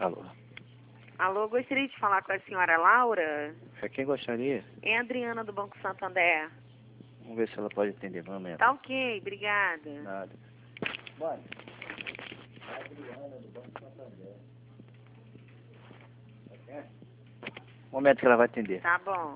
Alô. Alô, gostaria de falar com a senhora Laura? É quem gostaria? É a Adriana do Banco Santander. Vamos ver se ela pode atender no momento. Tá ok, obrigada. Nada. Bora. Adriana do Banco Santander. Um momento que ela vai atender. Tá bom.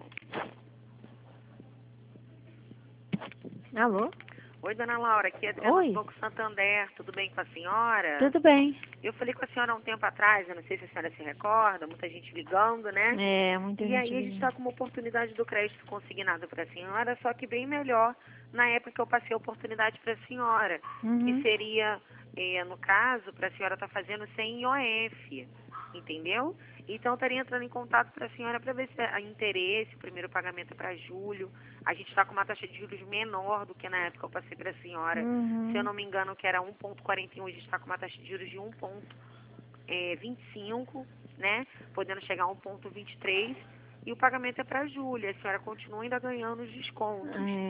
Alô? Oi, dona Laura, aqui é a Adriana Oi. do Banco Santander. Tudo bem com a senhora? Tudo bem. Eu falei com a senhora há um tempo atrás, eu não sei se a senhora se recorda, muita gente ligando, né? É, muita E gente aí a gente está com uma oportunidade do crédito consignado para a senhora, só que bem melhor na época que eu passei a oportunidade para a senhora, que Uhum. seria, no caso, para a senhora estar fazendo sem IOF, entendeu? Então eu estaria entrando em contato para a senhora para ver se há interesse, o primeiro pagamento é para julho. A gente está com uma taxa de juros menor do que na época que eu passei para a senhora. Uhum. Se eu não me engano, que era 1,41, a gente está com uma taxa de juros de 1,25, né? Podendo chegar a 1,23. E o pagamento é para julho. A senhora continua ainda ganhando os descontos.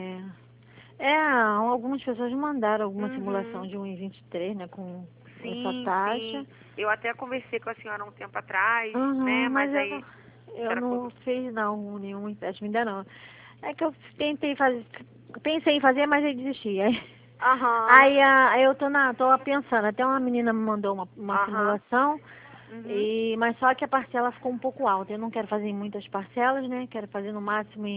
Algumas pessoas mandaram alguma Uhum. simulação de 1,23, né, com essa Sim, taxa. sim. Eu até conversei com a senhora há um tempo atrás, Uhum, né? Mas eu aí... não, a eu senhora não fiz não, nenhum empréstimo ainda não. É que eu pensei em fazer, mas aí desisti. Aham, Aí eu tô pensando, até uma menina me mandou uma aham. simulação, Uhum. mas só que a parcela ficou um pouco alta. Eu não quero fazer em muitas parcelas, né? Quero fazer no máximo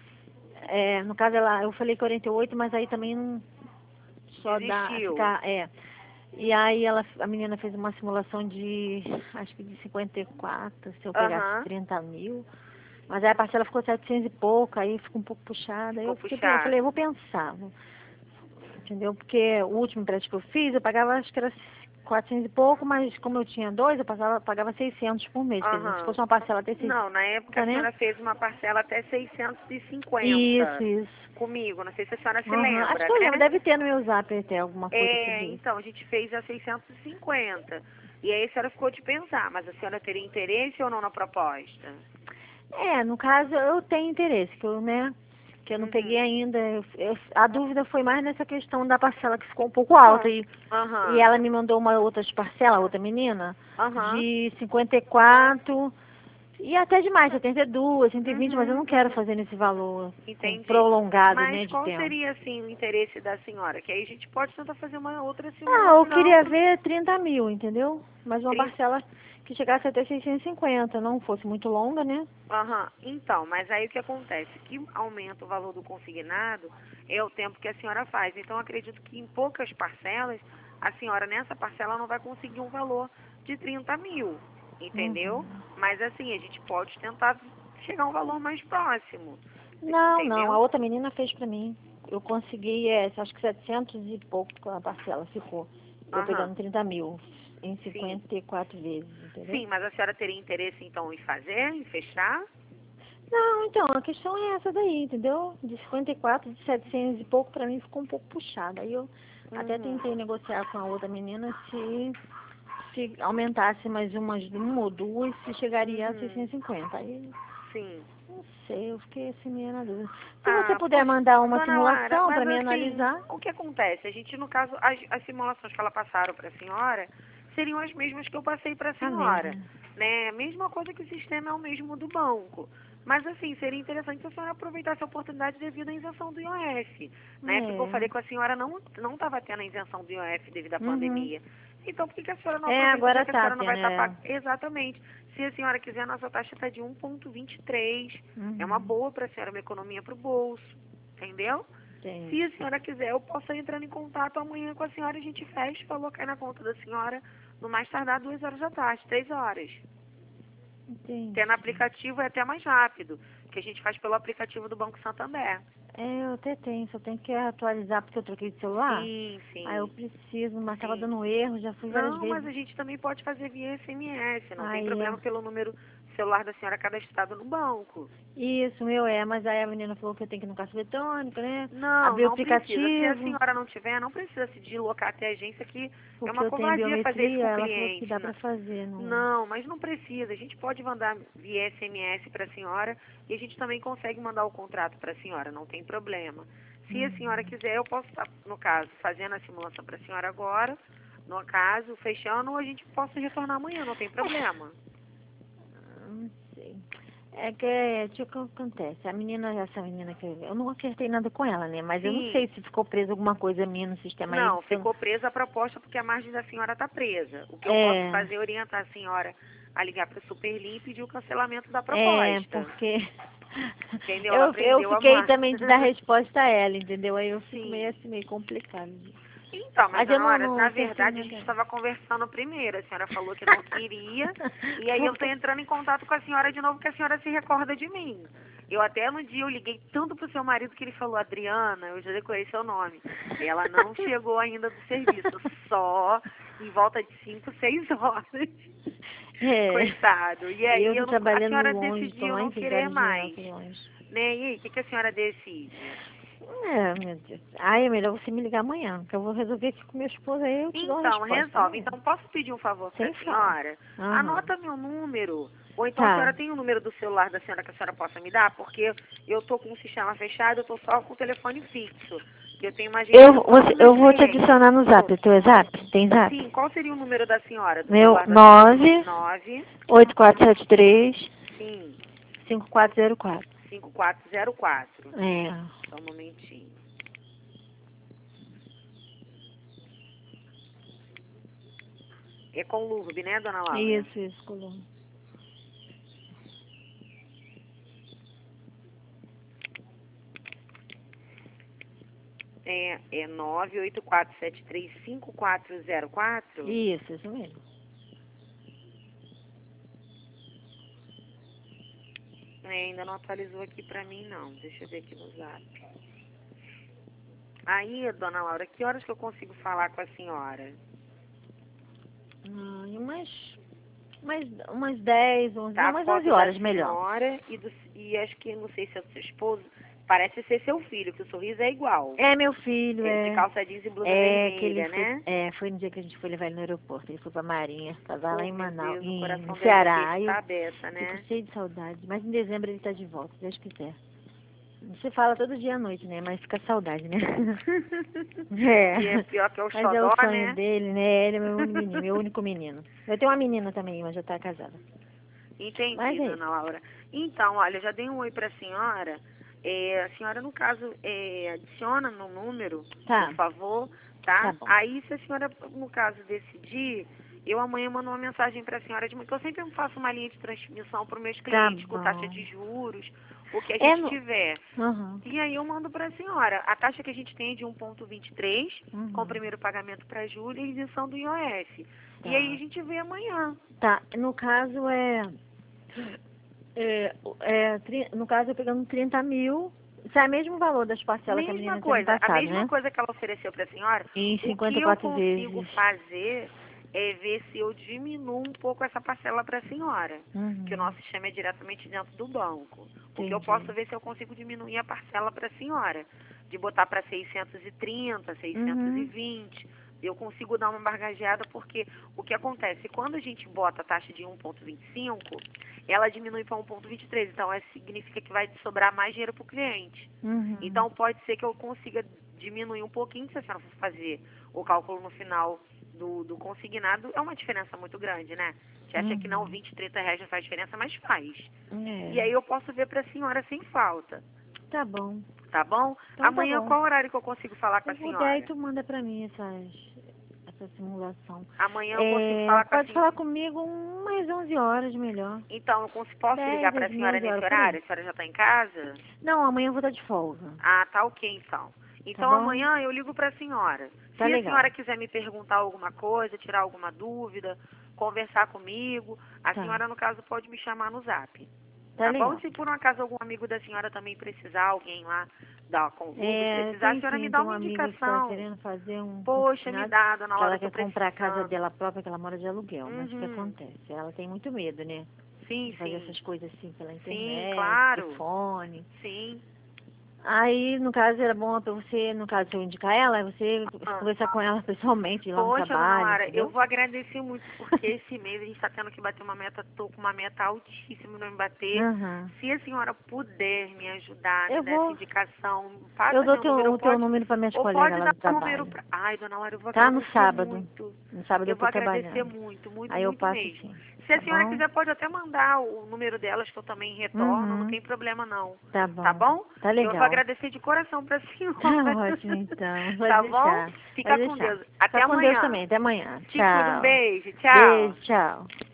no caso eu falei 48, mas aí também não só dá Desistiu. ficar, E aí a menina fez uma simulação acho que de 54, se eu pegasse Aham. 30 mil. Mas aí a parcela ficou 700 e pouco, aí ficou um pouco puxada. Aí Ficou eu falei, eu puxado. vou pensar, entendeu? Porque o último empréstimo que eu fiz, eu pagava acho que era 400 e pouco, mas como eu tinha dois, eu pagava 600 por mês. Quer dizer, se Aham. fosse uma parcela até 600, Não, na época a né? senhora fez uma parcela até 650 Isso. comigo. Não sei se a senhora se Uhum. Acho lembra, que eu lembro, né? deve ter no meu zap até alguma coisa sobre isso. Então, a gente fez a 650. E aí a senhora ficou de pensar, mas a senhora teria interesse ou não na proposta? No caso, eu tenho interesse, que eu não peguei Uhum. ainda. A dúvida foi mais nessa questão da parcela que ficou um pouco alta. E Aham. ela me mandou uma outra parcela, outra menina, Aham. de 54 e até demais, 72, 120, mas eu Uhum. não quero fazer nesse valor Entendi. prolongado, Mas né, de qual tempo. seria, assim, o interesse da senhora? Que aí a gente pode tentar fazer uma outra Eu simulação. queria ver 30 mil, entendeu? Mas uma 30. parcela que chegasse até 650, não fosse muito longa, né? Aham. Então, mas aí o que acontece? Que aumenta o valor do consignado é o tempo que a senhora faz. Então, eu acredito que em poucas parcelas, a senhora nessa parcela não vai conseguir um valor de 30 mil, entendeu? Uhum. Mas assim, a gente pode tentar chegar a um valor mais próximo, Não, a entendeu? outra menina fez pra mim. Eu consegui, acho que 700 e pouco a parcela ficou. Eu Aham. pegando 30 mil em Sim. 54 vezes, entendeu? Sim, mas a senhora teria interesse então em fazer, em fechar? Não, então, a questão é essa daí, entendeu? De 54, de 700 e pouco, pra mim ficou um pouco puxado. Aí eu até Uhum. tentei negociar com a outra menina se aumentasse mais uma ou duas, se chegaria a Uhum. 650. Aí, Sim. não sei, eu fiquei assim meio na dúvida. Se você Ah, puder poxa, mandar uma dona Lara, simulação mas pra mim assim, analisar. o que acontece? A gente, no caso, as simulações que ela passaram para a senhora seriam as mesmas que eu passei para a A senhora, mesma. né? A mesma coisa que o sistema é o mesmo do banco. Mas assim, seria interessante se a senhora aproveitasse a oportunidade devido à isenção do IOF. Na época que eu falei É. com a senhora, não estava tendo a isenção do IOF devido à Uhum. pandemia. Então, por que que a senhora não aproveita, já Agora que a tá senhora não vai tendo, estar pagando? Exatamente. Se a senhora quiser, a nossa taxa está de 1,23. É uma Uhum. boa para a senhora, uma economia para o bolso. Entendeu? Se a Entendi. senhora quiser, eu posso ir entrando em contato amanhã com a senhora e a gente fecha, falou cair na conta da senhora no mais tardar 2 horas da tarde, 3 horas. Entendi. Tendo aplicativo é até mais rápido, que a gente faz pelo aplicativo do Banco Santander. Eu até tenho, só tenho que atualizar porque eu troquei de celular. Sim, Aí eu sim, preciso, mas tava sim. dando erro, já fui várias Não, mas vezes. a gente também pode fazer via SMS, não tem Aí, problema pelo número celular da senhora cadastrado no banco. isso, mas aí a menina falou que eu tenho que ir no caixa eletrônico, né? Não, Abrir o não precisa. Se a aplicativo, senhora não tiver, não precisa se deslocar até a agência, que é porque uma eu tenho covardia fazer isso com biometria, o ela falou que cliente. dá pra fazer, não. Não, mas não precisa. A gente pode mandar via SMS para a senhora e a gente também consegue mandar o contrato para a senhora, não tem problema. Se a senhora quiser, eu posso estar, no caso, fazendo a simulação para a senhora agora, No caso, fechando, a gente possa retornar amanhã, não tem problema. Não sei. É que, deixa eu ver o que acontece. Essa menina que eu não acertei nada com ela, né? Mas eu não Sim. sei se ficou presa alguma coisa minha no sistema aí. Não, se eu- ficou presa a proposta porque a margem da senhora está presa. O que eu É. posso fazer é orientar a senhora a ligar para o Superlim e pedir o cancelamento da É, proposta. porque Entendeu? Ela eu aprendeu a fiquei amar. também de dar resposta a ela, entendeu? Aí eu fico Sim. meio assim, meio complicado. Então, mas Mas eu dona Laura, não na acertei verdade a nada. gente estava conversando primeiro. A senhora falou que não queria. E aí eu estou entrando em contato com a senhora de novo, porque a senhora se recorda de mim. Eu até no dia eu liguei tanto pro seu marido que ele falou, Adriana, eu já decorei seu nome. Ela não chegou ainda do serviço, só em volta de 5, 6 horas. É. Coitado. E aí Eu tô a trabalhando senhora longe, tô decidiu lá não em querer Vigário mais. Geral, longe. Né? E aí, o que, que a senhora decide? É, meu Deus. Ai, é melhor você me ligar amanhã, que eu vou resolver isso com meu esposo aí, eu te dou uma Então, resposta. resolve. Né? Então, posso pedir um favor para Sem a falar. senhora? Aham. Anota meu número. Ou então a Tá. senhora tem o número do celular da senhora que a senhora possa me dar? Porque eu tô com o sistema fechado, eu tô só com o telefone fixo. Eu tenho uma agência só com Eu meus vou te clientes. adicionar no zap. O teu é zap? Tem zap? Sim, qual seria o número da senhora? Do Meu celular da senhora? 9, 8473 sim, 5404. 5404. É. Só um momentinho. É com Lurb, né, dona Laura? Isso, Colombo. É 984735404? Isso mesmo. Ainda não atualizou aqui pra mim, não. Deixa eu ver aqui no zap. Aí, dona Laura, que horas que eu consigo falar com a senhora? E umas 10, 11, Tá, não, a umas foto 11 horas, da melhor. senhora e acho que, não sei se é do seu esposo, parece ser seu filho, que o sorriso é igual. É meu filho, É de calça jeans e blusa que ele vermelha, foi, né? foi no dia que a gente foi levar ele no aeroporto. Ele foi pra Marinha, tava lá Oh, em meu Manaus, Deus, o coração no deve Ceará. ter Aí eu tá aberta, né? fico cheio de saudade. Mas em dezembro ele tá de volta, se Deus quiser. Você fala todo dia à noite, né? Mas fica saudade, né? E é pior que é o Mas é o xodó, sonho né? dele, né? Ele é meu único menino. Eu tenho uma menina também, mas já tá casada. Entendi, Mas é isso. dona Laura. Então, olha, eu já dei um oi pra senhora. A senhora, no caso, adiciona no número, Tá. por favor, tá? Tá bom. Aí, se a senhora, no caso, decidir, eu amanhã mando uma mensagem pra senhora de que eu sempre faço uma linha de transmissão para os meus clientes, com bom. taxa de juros, o que a É gente no- tiver. Aham. E aí eu mando pra senhora. A taxa que a gente tem é de 1,23, Uhum. com o primeiro pagamento para julho e isenção do IOF. Tá. E aí a gente vê amanhã. Tá, no caso no caso eu pegando 30 mil, sai o mesmo valor das parcelas que a menina Mesma tinha me coisa, a passado, mesma né? coisa que ela ofereceu para a senhora, Em o que eu 54 consigo vezes. fazer é ver se eu diminuo um pouco essa parcela para a senhora, Uhum. que o nosso sistema é diretamente dentro do banco. O que eu Entendi. posso ver se eu consigo diminuir a parcela para a senhora, de botar para 630, 620. Eu consigo dar uma bargageada porque o que acontece, quando a gente bota a taxa de 1,25, ela diminui para 1,23, então isso significa que vai sobrar mais dinheiro para o cliente. Uhum. Então pode ser que eu consiga diminuir um pouquinho se a senhora for fazer o cálculo no final do consignado. É uma diferença muito grande, né? Você acha que não, 20, 30 reais não faz diferença, mas faz. É. E aí eu posso ver para a senhora sem falta, Tá bom. tá bom? Então tá Amanhã bom. qual horário que eu consigo falar com a Se puder, senhora? aí tu manda pra mim essa simulação. Amanhã eu consigo falar com a Pode senhora. falar comigo umas 11 horas, melhor. Então, posso 10, ligar para a 11, senhora 11 nesse horas, por aí. horário? A senhora já está em casa? Não, amanhã eu vou estar de folga. Ah, tá ok então. Então bom? amanhã eu ligo para a senhora. Tá Se a legal. senhora quiser me perguntar alguma coisa, tirar alguma dúvida, conversar comigo, a Tá. senhora no caso pode me chamar no zap. Tá Tá legal. bom? Se por um acaso algum amigo da senhora também precisar, alguém lá da Convúrbio precisar, a Tem senhora sim, me dá tem uma uma amiga que tá indicação. querendo fazer um Poxa, me consignado, dá, dona que Laura, ela eu tô quer comprar a casa precisando. dela própria, que ela mora de aluguel. Mas o que Uhum. acontece? Ela tem muito medo, né? Sim, De fazer sim. essas coisas assim pela Sim, internet, claro. telefone. Sim. Aí, no caso, era bom pra você, no caso, se eu indicar ela, você conversar com ela pessoalmente lá no Poxa, trabalho, dona Lara, entendeu? eu vou agradecer muito, porque esse mês a gente está tendo que bater uma meta, tô com uma meta altíssima não me bater. Aham. Se a senhora puder me ajudar, me Eu dar essa vou. indicação, passa Eu dou meu número, o teu pode, número para minhas ou colegas pode lá dar do o número trabalho. pra... Ai, dona Lara, eu vou Tá no agradecer sábado. muito. No sábado eu Eu vou tô agradecer trabalhando. muito, muito, Aí eu muito passo mesmo. sim. Se a Tá senhora bom? quiser, pode até mandar o número delas, que eu também retorno, não Uhum. tem problema não. Tá bom. Tá bom? Tá Eu vou legal. agradecer de coração pra senhora. Tá ótimo, então. Pode Tá deixar. bom? Fica Pode com deixar. Deus. Até Fica com Deus amanhã. também. Até amanhã. Se cuida, um Tchau. beijo. Tchau. Beijo, tchau.